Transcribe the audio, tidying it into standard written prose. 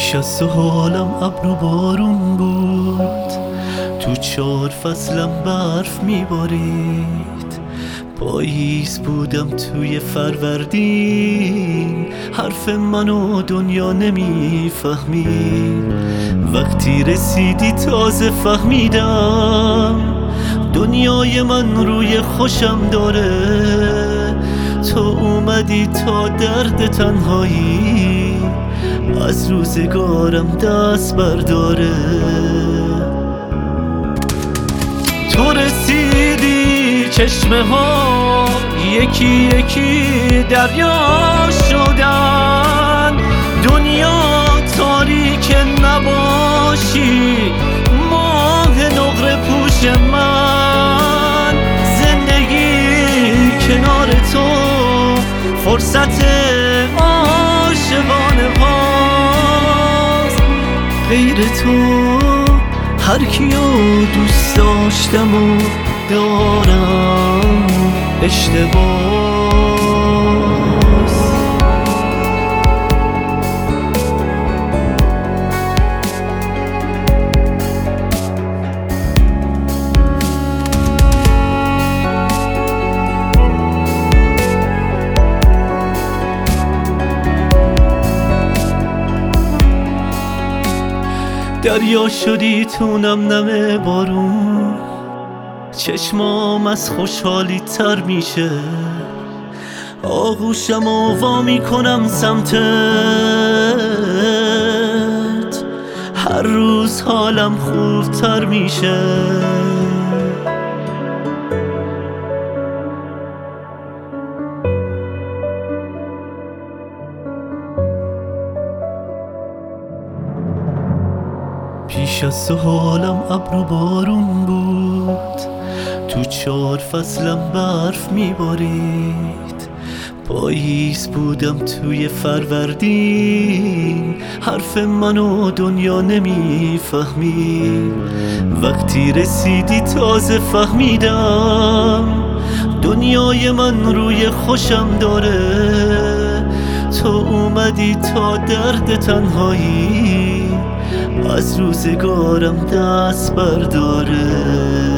پیش از تو حالم ابر و بارون بود، تو 4 فصلم برف میبارید. پاییز بودم توی فروردین، حرف منو دنیا نمیفهمید. وقتی رسیدی تازه فهمیدم دنیای من روی خوشم داره. تو اومدی تا درد تنهایی از روزگارم دست برداره. تو رسیدی چشمه ها یکی یکی دریا شدن. دنیا تاریک نباشی ماه نقره پوش من. زندگی کنار تو فرصت عاشقانه هاست. غیر تو هر کیو دوست داشتم و دارم اشتباس. دریا شدی تو نم بارون، چشمام از خوشحالی تر میشه. آغوشم و وا میکنم سمتت، هر روز حالم خوبتر میشه. پیش از تو حالم ابر و بارون بود، تو 4 فصلم برف میبارید. پاییز بودم توی فروردین، حرف منو دنیا نمیفهمید. وقتی رسیدی تازه فهمیدم دنیای من روی خوشم داره. تو اومدی تا درد تنهایی از روزگارم دست برداره.